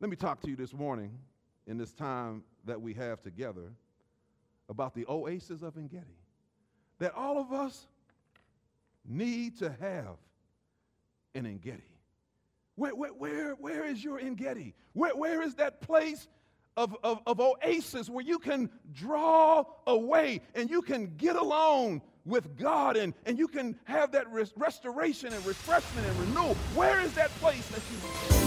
Let me talk to you this morning in this time that we have together about the oasis of Engedi, that all of us need to have an Engedi. Where is your Engedi? Where is that place of oasis where you can draw away and you can get along with God and you can have that restoration and refreshment and renewal? Where is that place that you...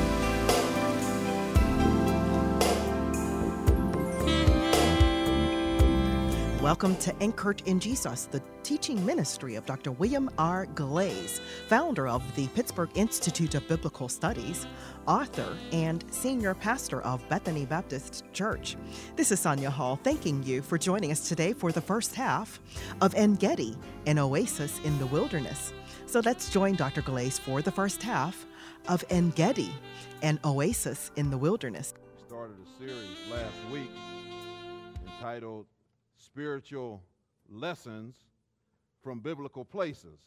Welcome to Anchored in Jesus, the teaching ministry of Dr. William R. Glaze, founder of the Pittsburgh Institute of Biblical Studies, author, and senior pastor of Bethany Baptist Church. This is Sonia Hall thanking you for joining us today for the first half of Engedi, an oasis in the wilderness. So let's join Dr. Glaze for the first half of Engedi, an oasis in the wilderness. We started a series last week entitled Spiritual Lessons from Biblical Places.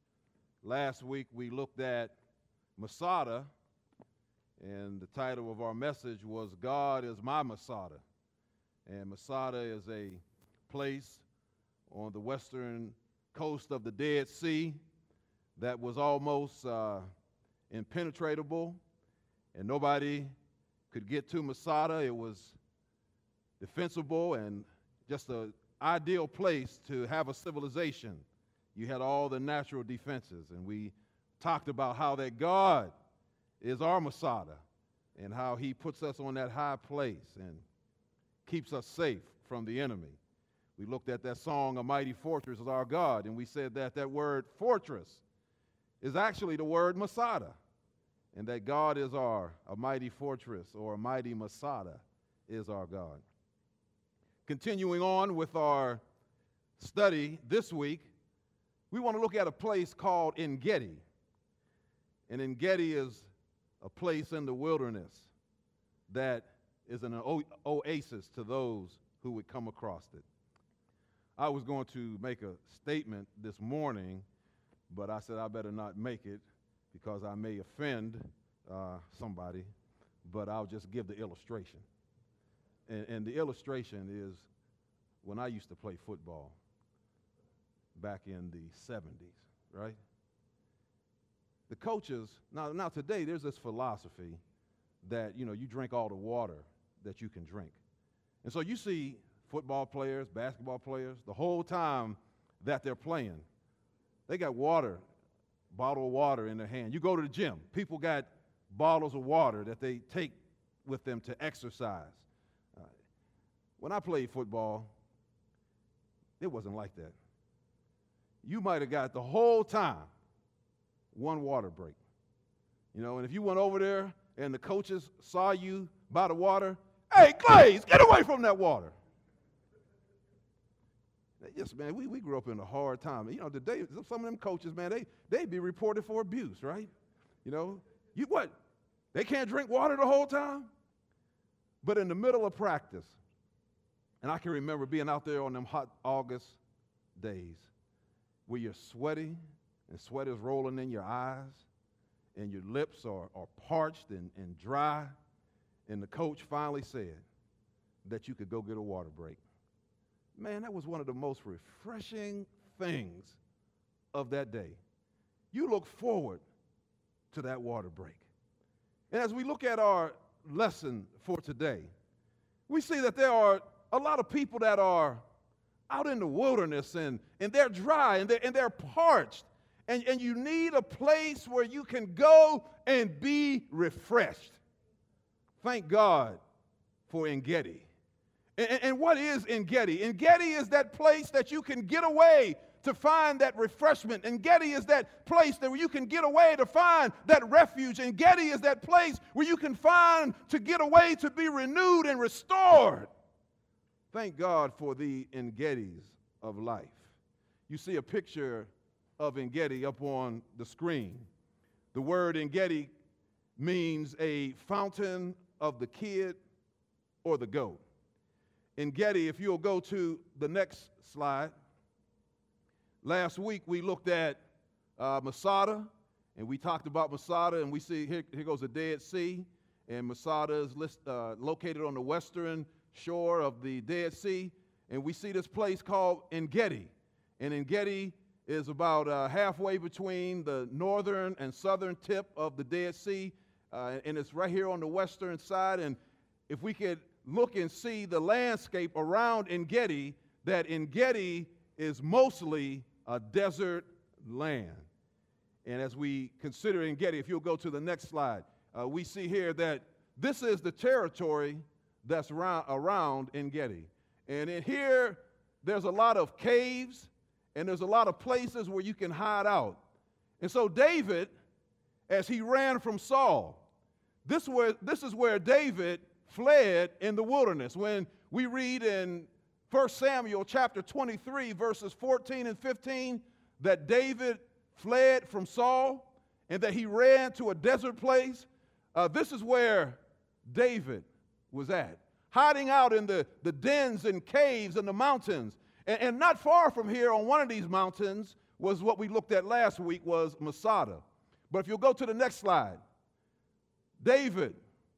Last week we looked at Masada, and the title of our message was God is My Masada. And Masada is a place on the western coast of the Dead Sea that was almost impenetrable, and nobody could get to Masada. It was defensible and just an ideal place to have a civilization. You had all the natural defenses, and we talked about how that God is our Masada and how he puts us on that high place and keeps us safe from the enemy. We looked at that song, A Mighty Fortress is Our God, and we said that that word fortress is actually the word Masada, and that God is a mighty fortress, or a mighty Masada is our God. Continuing on with our study this week, we want to look at a place called Engedi. And Engedi is a place in the wilderness that is an oasis to those who would come across it. I was going to make a statement this morning, but I said I better not make it because I may offend somebody, but I'll just give the illustration. And the illustration is when I used to play football back in the 70s, right? The coaches, now today there's this philosophy that, you drink all the water that you can drink. And so you see football players, basketball players, the whole time that they're playing, they got bottle of water in their hand. You go to the gym, people got bottles of water that they take with them to exercise. When I played football, it wasn't like that. You might have got the whole time one water break. And if you went over there and the coaches saw you by the water, hey, Glaze, get away from that water. Yes, man, we grew up in a hard time. Today, some of them coaches, man, they'd be reported for abuse, right? They can't drink water the whole time? But in the middle of practice, and I can remember being out there on them hot August days where you're sweaty and sweat is rolling in your eyes and your lips are parched and dry, and the coach finally said that you could go get a water break. Man, that was one of the most refreshing things of that day. You look forward to that water break. And as we look at our lesson for today, we see that there are a lot of people that are out in the wilderness and they're dry and they're parched. And you need a place where you can go and be refreshed. Thank God for Engedi. And what is Engedi? Engedi is that place that you can get away to find that refreshment. Engedi is that place that where you can get away to find that refuge. Engedi is that place where you can find to get away to be renewed and restored. Thank God for the Engedis of life. You see a picture of Engedi up on the screen. The word Engedi means a fountain of the kid or the goat. Engedi, if you'll go to the next slide. Last week we looked at Masada, and we talked about Masada, and we see here goes the Dead Sea, And Masada is located on the western shore of the Dead Sea. And we see this place called En-Gedi. And En-Gedi is about halfway between the northern and southern tip of the Dead Sea. And it's right here on the western side. And if we could look and see the landscape around En-Gedi, that En-Gedi is mostly a desert land. And as we consider En-Gedi, if you'll go to the next slide, we see here that this is the territory that's around En-Gedi. And in here, there's a lot of caves, and there's a lot of places where you can hide out. And so David, as he ran from Saul, this is where David fled in the wilderness. When we read in 1 Samuel chapter 23, verses 14 and 15, that David fled from Saul and that he ran to a desert place, this is where David was at, hiding out in the dens and caves and the mountains. And not far from here on one of these mountains was what we looked at last week, was Masada. But if you'll go to the next slide, David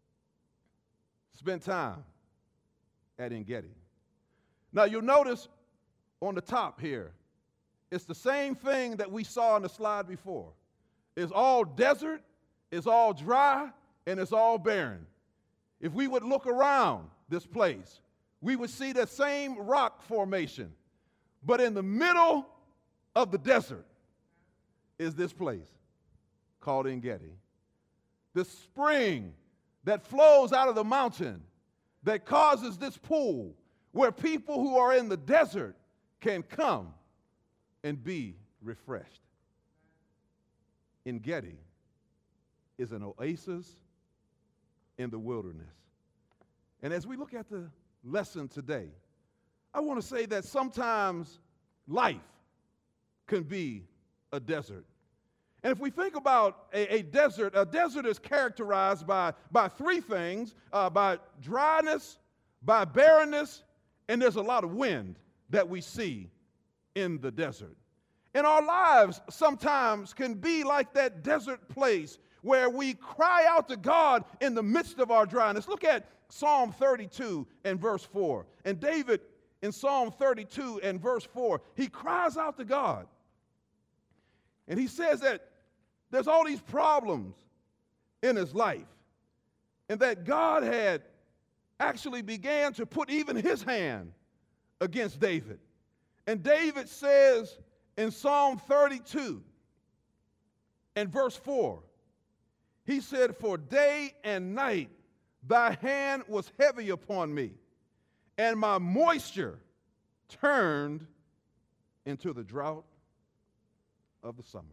spent time at En-Gedi. Now you'll notice on the top here, it's the same thing that we saw on the slide before. It's all desert, it's all dry, and it's all barren. If we would look around this place, we would see the same rock formation. But in the middle of the desert is this place called En-Gedi. The spring that flows out of the mountain that causes this pool where people who are in the desert can come and be refreshed. En-Gedi is an oasis in the wilderness. And as we look at the lesson today, I want to say that sometimes life can be a desert. And if we think about a desert is characterized by three things, by dryness, by barrenness, and there's a lot of wind that we see in the desert. And our lives sometimes can be like that desert place where we cry out to God in the midst of our dryness. Look at Psalm 32 and verse 4. And David, in Psalm 32 and verse 4, he cries out to God. And he says that there's all these problems in his life, and that God had actually began to put even his hand against David. And David says in Psalm 32 and verse 4, he said, "For day and night thy hand was heavy upon me, and my moisture turned into the drought of the summer."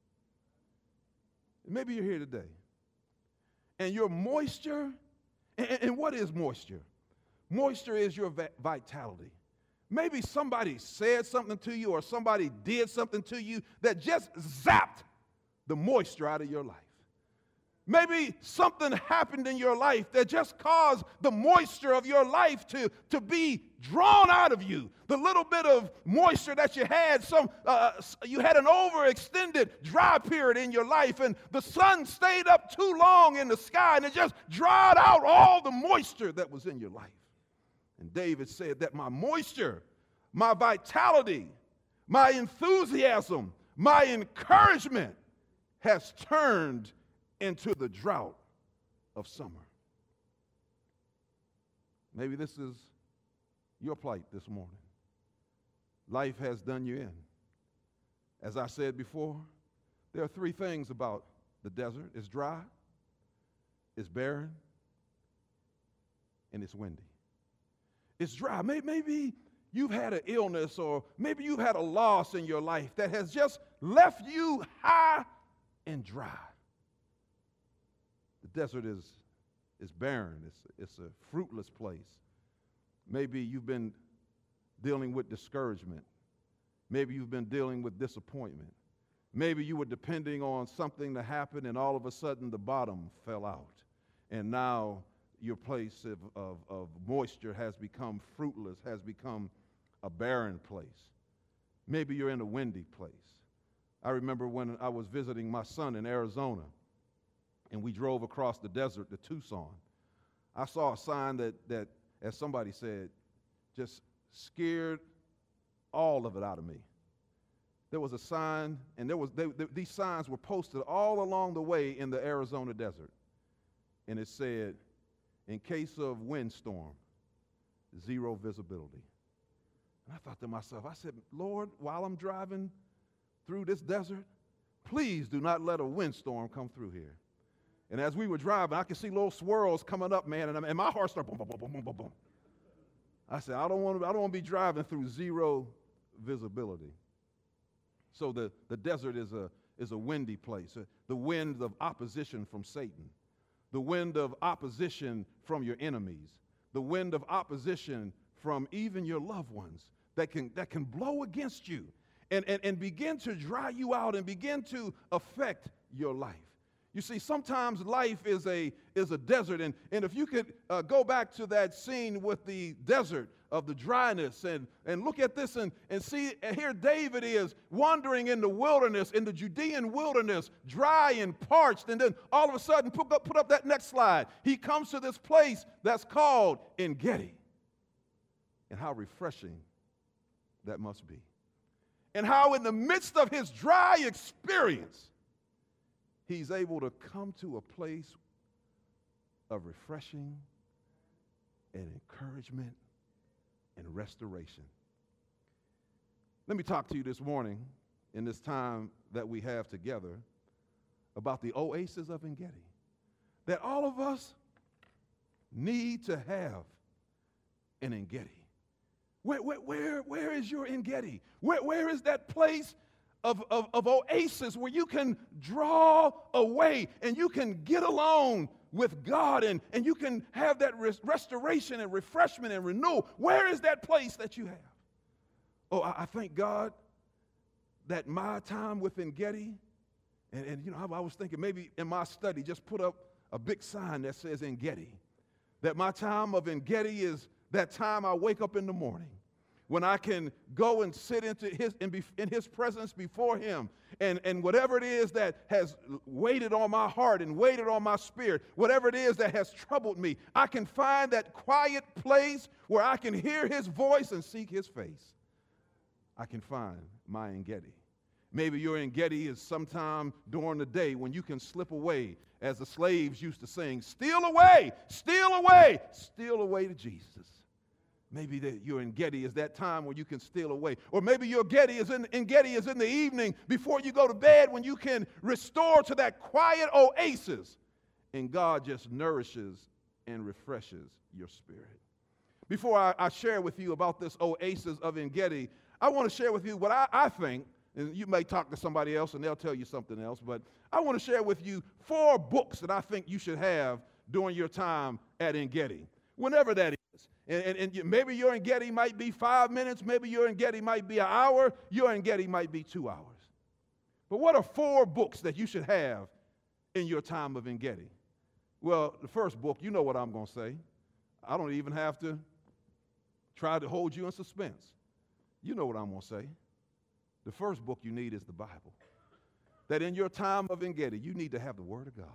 Maybe you're here today, and your moisture, and what is moisture? Moisture is your vitality. Maybe somebody said something to you or somebody did something to you that just zapped the moisture out of your life. Maybe something happened in your life that just caused the moisture of your life to be drawn out of you. The little bit of moisture that you had, you had an overextended dry period in your life, and the sun stayed up too long in the sky, and it just dried out all the moisture that was in your life. And David said that my moisture, my vitality, my enthusiasm, my encouragement has turned into the drought of summer. Maybe this is your plight this morning. Life has done you in. As I said before, there are three things about the desert. It's dry, it's barren, and it's windy. It's dry. Maybe you've had an illness, or maybe you've had a loss in your life that has just left you high and dry. The desert is barren. It's a fruitless place. Maybe you've been dealing with discouragement. Maybe you've been dealing with disappointment. Maybe you were depending on something to happen, and all of a sudden the bottom fell out. And now your place of moisture has become fruitless, has become a barren place. Maybe you're in a windy place. I remember when I was visiting my son in Arizona, and we drove across the desert to Tucson. I saw a sign that, as somebody said, just scared all of it out of me. There was a sign, and these signs were posted all along the way in the Arizona desert. And it said, in case of windstorm, 0 visibility. And I thought to myself, I said, Lord, while I'm driving through this desert, please do not let a windstorm come through here. And as we were driving, I could see little swirls coming up, man, and my heart started boom, boom, boom, boom, boom, boom. I said, I don't want to be driving through 0 visibility. So the desert is a windy place, the wind of opposition from Satan, the wind of opposition from your enemies, the wind of opposition from even your loved ones that can blow against you and begin to dry you out and begin to affect your life. You see, sometimes life is a desert, and if you could go back to that scene with the desert of the dryness and look at this and see, here David is wandering in the wilderness, in the Judean wilderness, dry and parched, and then all of a sudden, put up that next slide, he comes to this place that's called En-Gedi. And how refreshing that must be. And how in the midst of his dry experience, he's able to come to a place of refreshing and encouragement and restoration. Let me talk to you this morning in this time that we have together about the oasis of En-Gedi, that all of us need to have an En-Gedi. Where is your En-Gedi? Where is that place of oasis where you can draw away and you can get alone with God and you can have that restoration and refreshment and renewal? Where is that place that you have? Oh, I thank God that my time with En-Gedi, and you know, I was thinking maybe in my study just put up a big sign that says En-Gedi. That my time of En-Gedi is that time I wake up in the morning when I can go and sit in his presence before him, and whatever it is that has waited on my heart and waited on my spirit, whatever it is that has troubled me, I can find that quiet place where I can hear his voice and seek his face. I can find my En-Gedi. Maybe your En-Gedi is sometime during the day when you can slip away, as the slaves used to sing, steal away, steal away, steal away to Jesus. Maybe your En-Gedi is that time when you can steal away. Or maybe your En-Gedi is in the evening before you go to bed, when you can restore to that quiet oasis, and God just nourishes and refreshes your spirit. Before I share with you about this oasis of En-Gedi, I want to share with you what I think, and you may talk to somebody else and they'll tell you something else, but I want to share with you 4 books that I think you should have during your time at En-Gedi, whenever that is. And maybe your En-Gedi might be 5 minutes, maybe your En-Gedi might be an hour, your En-Gedi might be 2 hours. But what are 4 books that you should have in your time of En-Gedi? Well, the first book, you know what I'm going to say. I don't even have to try to hold you in suspense. You know what I'm going to say. The first book you need is the Bible. That in your time of En-Gedi, you need to have the Word of God.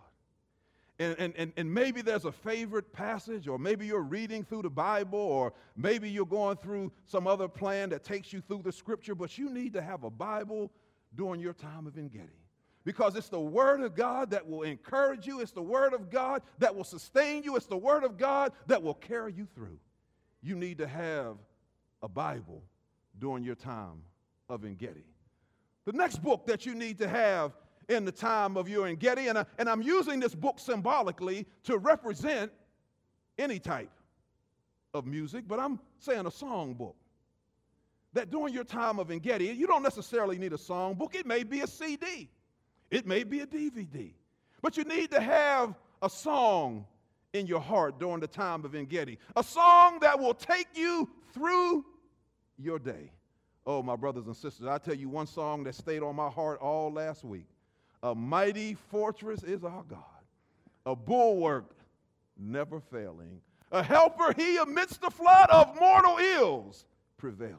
And maybe there's a favorite passage, or maybe you're reading through the Bible, or maybe you're going through some other plan that takes you through the Scripture, but you need to have a Bible during your time of En-Gedi. Because it's the Word of God that will encourage you. It's the Word of God that will sustain you. It's the Word of God that will carry you through. You need to have a Bible during your time of En-Gedi. The next book that you need to have in the time of your En-Gedi, and I'm using this book symbolically to represent any type of music, but I'm saying a song book. That during your time of En-Gedi, you don't necessarily need a song book. It may be a CD. It may be a DVD. But you need to have a song in your heart during the time of En-Gedi. A song that will take you through your day. Oh, my brothers and sisters, I'll tell you one song that stayed on my heart all last week. A mighty fortress is our God, a bulwark never failing, a helper he amidst the flood of mortal ills prevailing.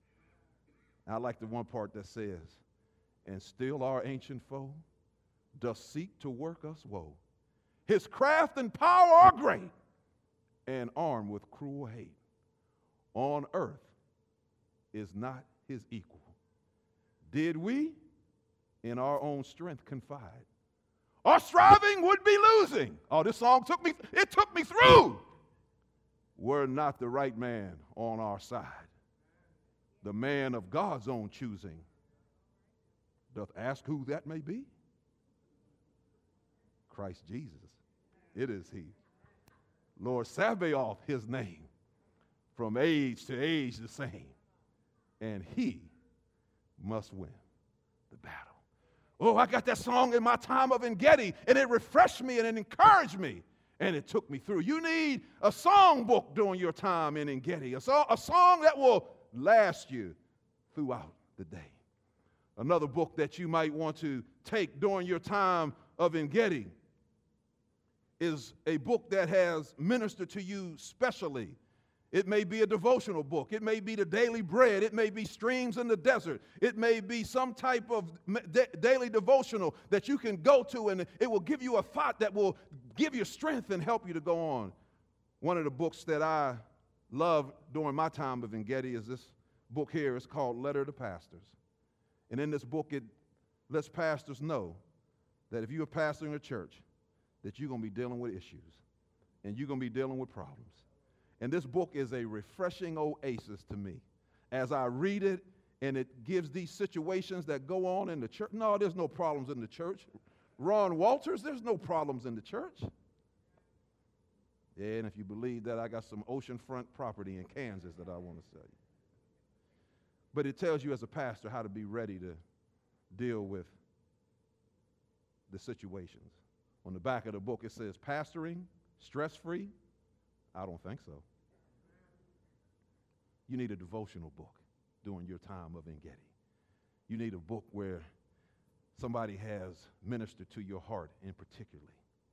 I like the one part that says, and still our ancient foe doth seek to work us woe. His craft and power are great, and armed with cruel hate. On earth is not his equal. Did we in our own strength confide, our striving would be losing. Oh, this song took me through. Were not the right man on our side, the man of God's own choosing, doth ask who that may be? Christ Jesus. It is he. Lord Sabaoth, his name, from age to age the same. And he must win the battle. Oh, I got that song in my time of Engedi, and it refreshed me and it encouraged me, and it took me through. You need a song book during your time in Engedi, a song that will last you throughout the day. Another book that you might want to take during your time of Engedi is a book that has ministered to you specially. It may be a devotional book. It may be the Daily Bread. It may be Streams in the Desert. It may be some type of daily devotional that you can go to, and it will give you a thought that will give you strength and help you to go on. One of the books that I love during my time of Engedi is this book here. It's called Letter to Pastors. And in this book, it lets pastors know that if you're a pastor in a church, that you're going to be dealing with issues, and you're going to be dealing with problems. And this book is a refreshing oasis to me. As I read it, and it gives these situations that go on in the church. No, there's no problems in the church. Ron Walters, there's no problems in the church. Yeah, and if you believe that, I got some oceanfront property in Kansas that I want to sell you. But it tells you as a pastor how to be ready to deal with the situations. On the back of the book, it says, pastoring, stress-free? I don't think so. You need a devotional book during your time of Engedi. You need a book where somebody has ministered to your heart in particularly.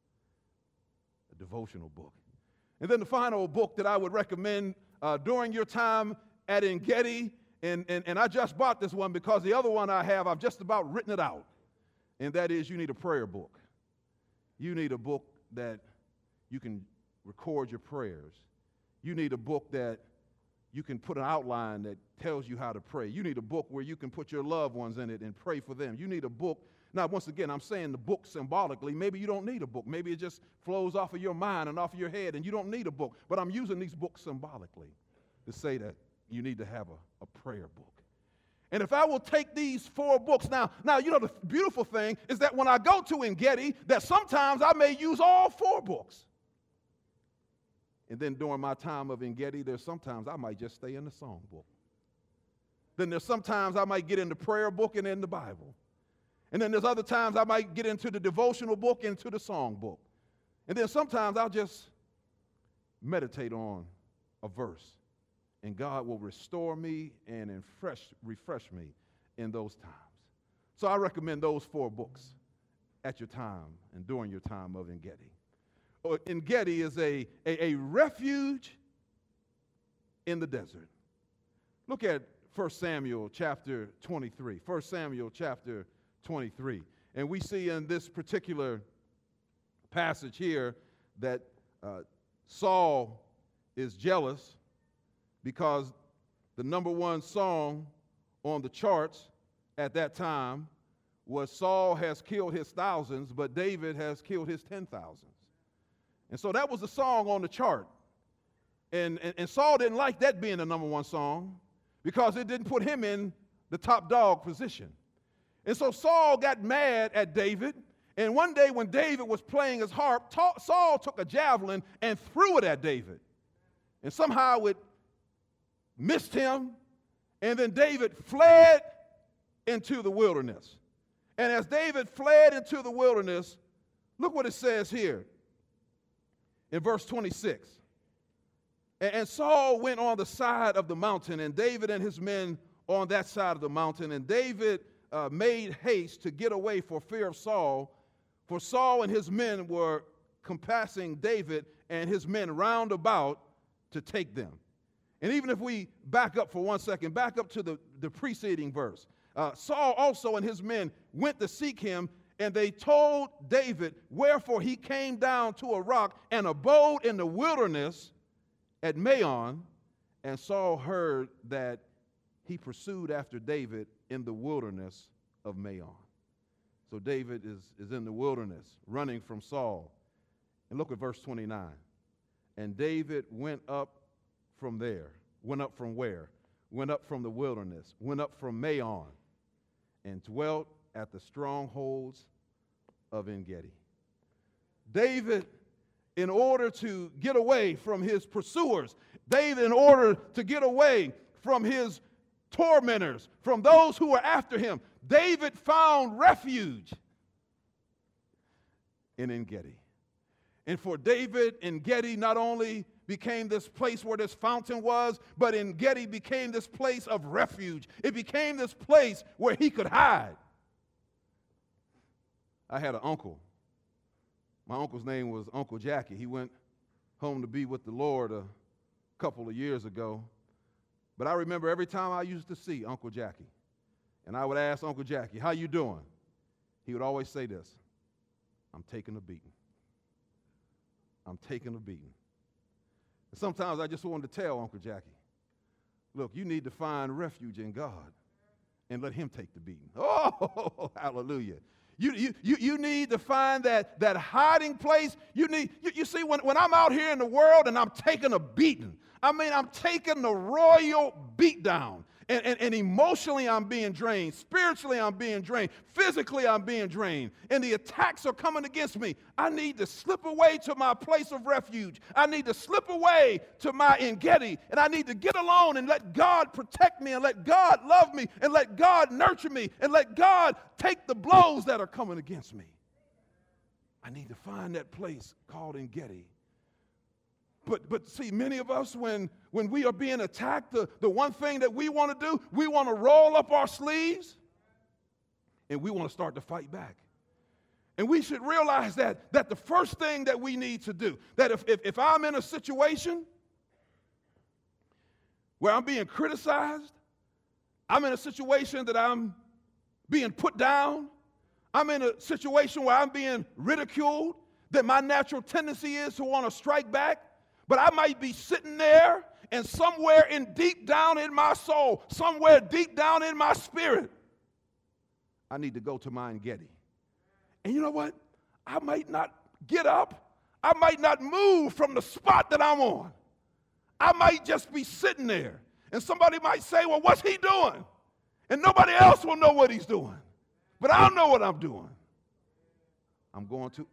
A devotional book. And then the final book that I would recommend during your time at Engedi, and I just bought this one because the other one I have, I've just about written it out, and that is you need a prayer book. You need a book that you can record your prayers. You need a book that you can put an outline that tells you how to pray. You need a book where you can put your loved ones in it and pray for them. You need a book. Now, once again, I'm saying the book symbolically. Maybe you don't need a book. Maybe it just flows off of your mind and off of your head, and you don't need a book. But I'm using these books symbolically to say that you need to have a prayer book. And if I will take these 4 books, now, you know, the beautiful thing is that when I go to Engedi, that sometimes I may use all 4 books. And then during my time of Engedi, there's sometimes I might just stay in the song book. Then there's sometimes I might get in the prayer book and in the Bible. And then there's other times I might get into the devotional book and into the song book. And then sometimes I'll just meditate on a verse. And God will restore me and refresh me in those times. So I recommend those 4 books at your time and during your time of Engedi. Engedi is a refuge in the desert. Look at 1 Samuel chapter 23. 1 Samuel chapter 23. And we see in this particular passage here that Saul is jealous because the number 1 song on the charts at that time was Saul has killed his thousands, but David has killed his 10,000s. And so that was the song on the chart. And Saul didn't like that being the number 1 song because it didn't put him in the top dog position. And so Saul got mad at David. And one day when David was playing his harp, Saul took a javelin and threw it at David. And somehow it missed him, and then David fled into the wilderness. And as David fled into the wilderness, look what it says here in verse 26. And Saul went on the side of the mountain, and David and his men on that side of the mountain. And David made haste to get away for fear of Saul, for Saul and his men were compassing David and his men round about to take them. And even if we back up for 1 second, back up to the preceding verse. Saul also and his men went to seek him, And they told David, wherefore he came down to a rock and abode in the wilderness at Maon, and Saul heard that he pursued after David in the wilderness of Maon. So David is in the wilderness, running from Saul. And look at verse 29. And David went up from there. Went up from where? Went up from the wilderness. Went up from Maon and dwelt at the strongholds of En-gedi. David, in order to get away from his pursuers, David, in order to get away from his tormentors, from those who were after him, David found refuge in En-gedi. And for David, En-gedi not only became this place where this fountain was, but En-gedi became this place of refuge. It became this place where he could hide. I had an uncle. My uncle's name was Uncle Jackie. He went home to be with the Lord a couple of years ago. But I remember every time I used to see Uncle Jackie, and I would ask Uncle Jackie, how you doing? He would always say this, I'm taking a beating. I'm taking a beating. And sometimes I just wanted to tell Uncle Jackie, look, you need to find refuge in God and let him take the beating. Oh, hallelujah. You need to find that hiding place. You see, when I'm out here in the world and I'm taking a beating, I'm taking the royal beat down. And emotionally I'm being drained. Spiritually I'm being drained. Physically I'm being drained. And the attacks are coming against me. I need to slip away to my place of refuge. I need to slip away to my En-gedi. And I need to get alone and let God protect me and let God love me and let God nurture me and let God take the blows that are coming against me. I need to find that place called En-gedi. But see, many of us, when we are being attacked, the one thing that we want to do, we want to roll up our sleeves and we want to start to fight back. And we should realize that the first thing that we need to do, that if I'm in a situation where I'm being criticized, I'm in a situation that I'm being put down, I'm in a situation where I'm being ridiculed, that my natural tendency is to want to strike back. But I might be sitting there and somewhere deep down in my soul, somewhere deep down in my spirit, I need to go to my En-gedi. And you know what? I might not get up. I might not move from the spot that I'm on. I might just be sitting there. And somebody might say, well, what's he doing? And nobody else will know what he's doing. But I know what I'm doing. I'm going to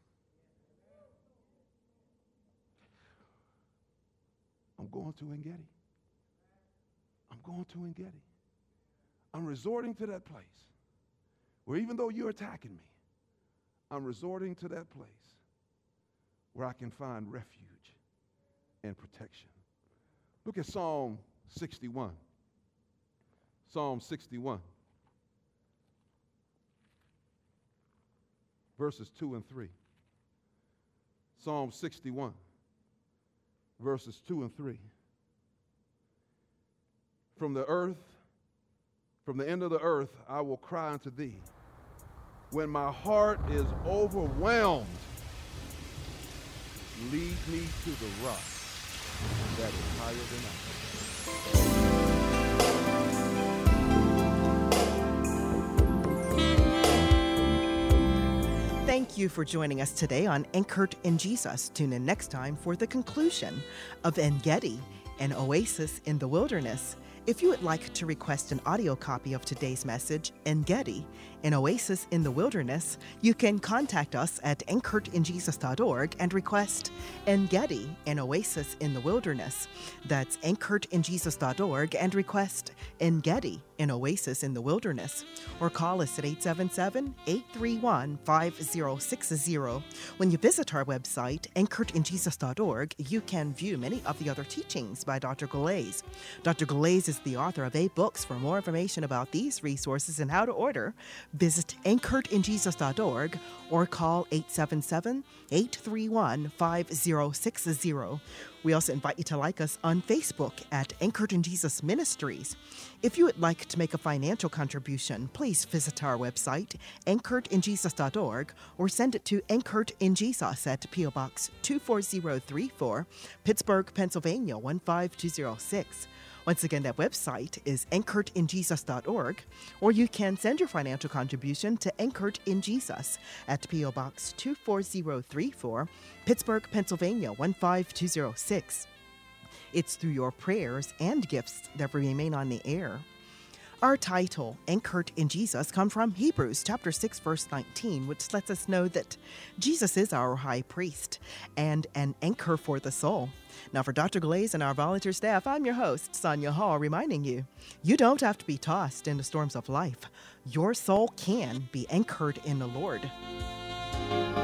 En-gedi. I'm going to En-gedi. I'm resorting to that place where even though you're attacking me, I'm resorting to that place where I can find refuge and protection. Look at Psalm 61. Psalm 61. Verses 2 and 3. Psalm 61. Verses 2 and 3. From the end of the earth, I will cry unto thee. When my heart is overwhelmed, lead me to the rock that is higher than I. Thank you for joining us today on Anchored in Jesus. Tune in next time for the conclusion of En-gedi, an oasis in the wilderness. If you would like to request an audio copy of today's message, En-gedi, an oasis in the wilderness, you can contact us at anchoredinjesus.org and request En-gedi, an oasis in the wilderness. That's anchoredinjesus.org and request En-gedi, an oasis in the wilderness. Or call us at 877-831-5060. When you visit our website, anchoredinjesus.org, you can view many of the other teachings by Dr. Galais. Dr. Galais is the author of 8 books. For more information about these resources and how to order, visit anchoredinjesus.org or call 877-831-5060. We also invite you to like us on Facebook at Anchored in Jesus Ministries. If you would like to make a financial contribution, please visit our website, anchoredinjesus.org, or send it to Anchored in Jesus at P.O. Box 24034, Pittsburgh, Pennsylvania 15206. Once again, that website is anchoredinjesus.org, or you can send your financial contribution to Anchored in Jesus at P.O. Box 24034, Pittsburgh, Pennsylvania 15206. It's through your prayers and gifts that we remain on the air. Our title, Anchored in Jesus, comes from Hebrews chapter 6, verse 19, which lets us know that Jesus is our high priest and an anchor for the soul. Now, for Dr. Glaze and our volunteer staff, I'm your host, Sonia Hall, reminding you, you don't have to be tossed in the storms of life. Your soul can be anchored in the Lord.